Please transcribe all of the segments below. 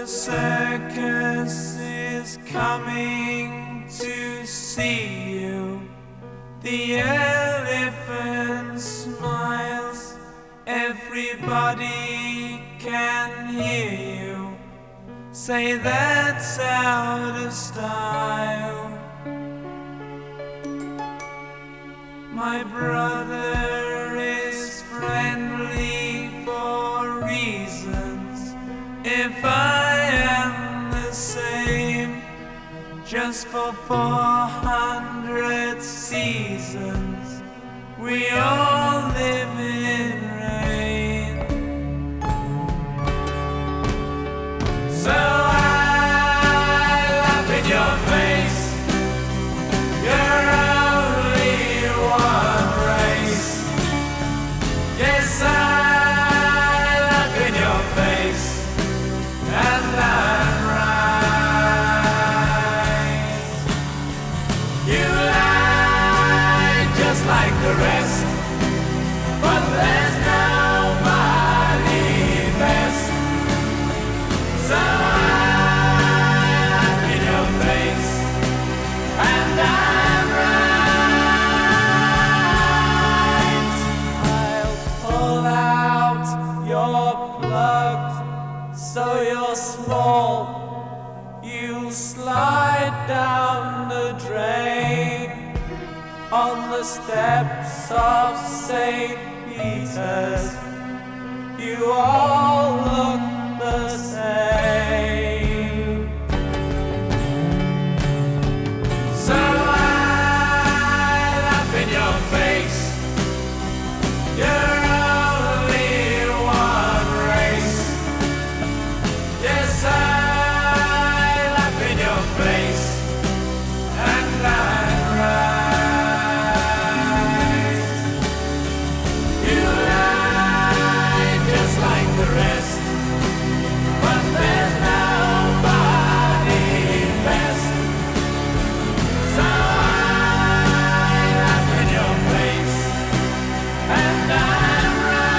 The circus is coming to see you. The elephant smiles, everybody can hear you. Say that's out of style. My brother is friendly for reasons. If I am the same, just for 400 seasons, we all live in rain. So I laugh in your face. You're only one race. Yes, I laugh in your face, and I'm right. You lie just like the rest, but there's nobody best. So I laugh in your face, and I'm right. I'll pull out your plug so you're small. You'll slide down the drain on the steps of St. Peter's. You all look the same. So I laugh in your face. You're only one race. Yes, I laugh in your face, and I'm right. You lie just like the rest, but there's nobody best. So I laugh in your face, and I'm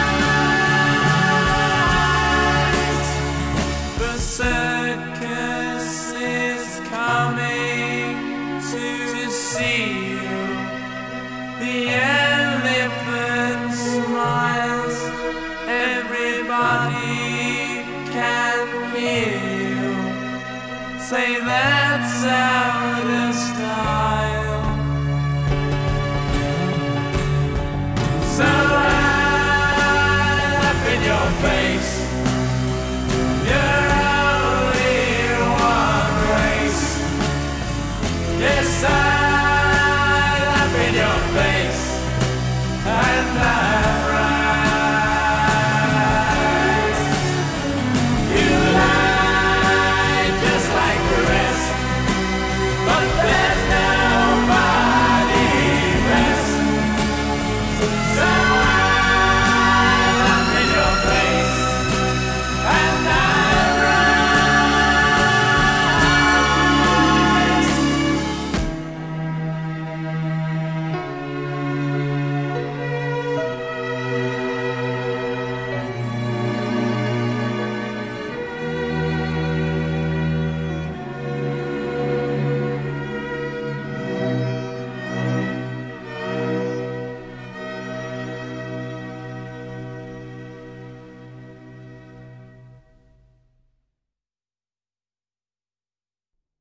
right. The circus is coming to see you. The elephant smiles, everybody can hear you. Say that's out of style. So I laugh in your face.